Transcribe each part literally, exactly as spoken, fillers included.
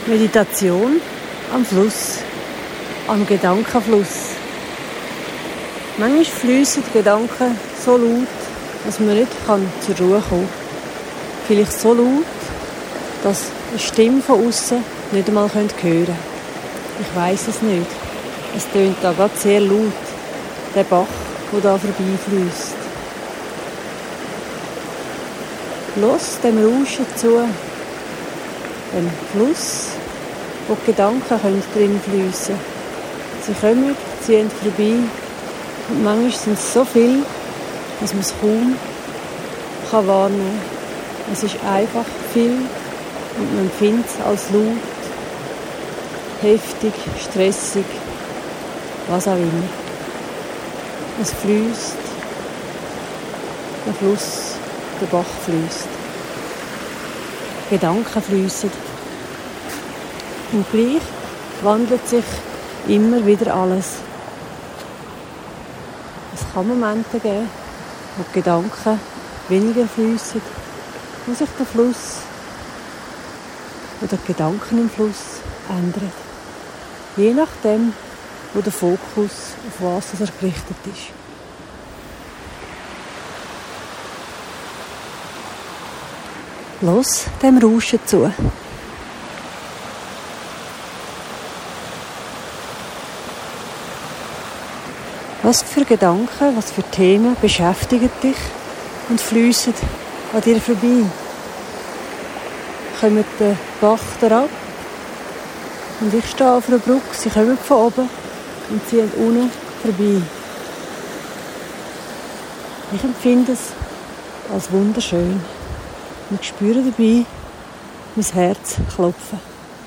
Meditation am Fluss, am Gedankenfluss. Manchmal fliessen die Gedanken so laut, dass man nicht zur Ruhe kommen kann. Vielleicht so laut, dass eine Stimme von außen nicht einmal hören könnte. Ich weiss es nicht. Es tönt da gerade sehr laut, der Bach, der da vorbeifliesst. Los dem Rauschen zu, dem Fluss, wo die Gedanken können drin fliessen. Sie kommen, ziehen vorbei und manchmal sind es so viel, dass man es kaum kann wahrnehmen kann. Es ist einfach viel und man findet es als laut, heftig, stressig, was auch immer. Es fließt, der Fluss, der Bach fließt. Gedanken fließen. Und gleich wandelt sich immer wieder alles. Es kann Momente geben, wo die Gedanken weniger fließen, wo sich der Fluss oder die Gedanken im Fluss ändern. Je nachdem, wo der Fokus auf was er gerichtet ist. Los dem Rauschen zu. Was für Gedanken, was für Themen beschäftigen dich und fliessen an dir vorbei? Kommt der Bach herab und ich stehe auf einer Brücke, sie kommen von oben und ziehen unten vorbei. Ich empfinde es als wunderschön und spüre dabei mein Herz klopfen.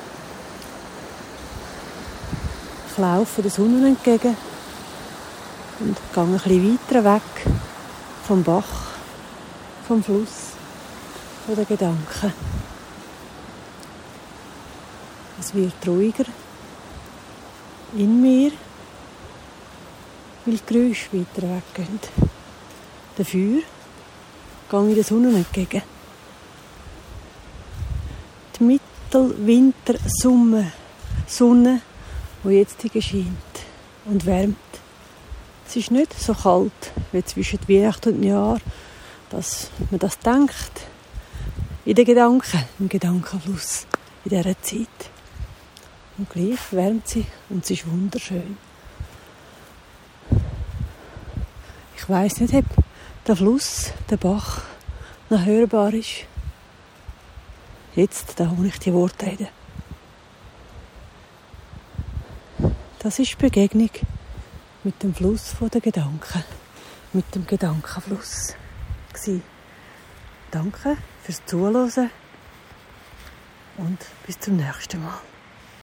Ich laufe der Sonne entgegen und gehe ein bisschen weiter weg vom Bach, vom Fluss, von den Gedanken. Es wird ruhiger in mir, weil die Geräusche weiter weggehen. Dafür gehe ich der Sonne entgegen. Die Mittelwintersonne, Sonne, die jetzt scheint und wärmt. Es ist nicht so kalt wie zwischen Weihnachten und Neujahr, dass man das denkt. In den Gedanken, im Gedankenfluss, in dieser Zeit. Und gleich wärmt sie und es ist wunderschön. Ich weiss nicht, ob der Fluss, der Bach, noch hörbar ist. Jetzt, da wo ich die Worte rede. Das ist die Begegnung mit dem Fluss der Gedanken, mit dem Gedankenfluss. Danke fürs Zuhören und bis zum nächsten Mal.